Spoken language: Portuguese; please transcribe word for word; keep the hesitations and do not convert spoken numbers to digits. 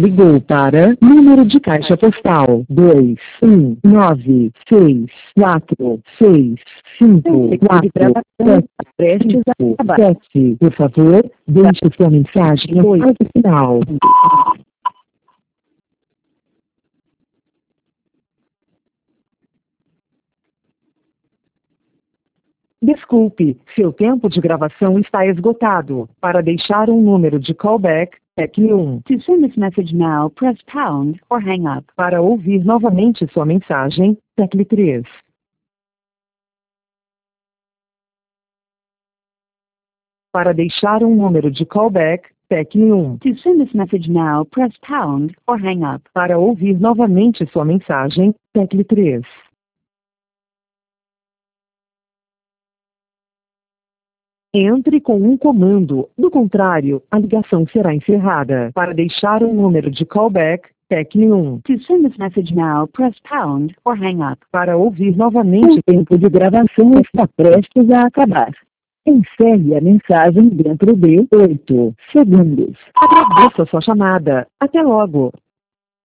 ligou para número de caixa postal dois um nove seis quatro seis cinco quatro sete. Prestes a acabar. sete. Por favor, deixe sua mensagem após o final. Desculpe, seu tempo de gravação está esgotado. Para deixar um número de callback, tecle um. To send this message now, press pound or hang up. Para ouvir novamente sua mensagem, tecle três. Para deixar um número de callback, tecle um. To send this message now, press pound or hang up. Para ouvir novamente sua mensagem, tecle três. Entre com um comando, do contrário, a ligação será encerrada. Para deixar um número de callback, tecle um. To send this message now, press pound or hang up. Para ouvir novamente, O tempo de gravação está prestes a acabar. Encerre a mensagem dentro de oito segundos. agradeço a sua chamada. Até logo.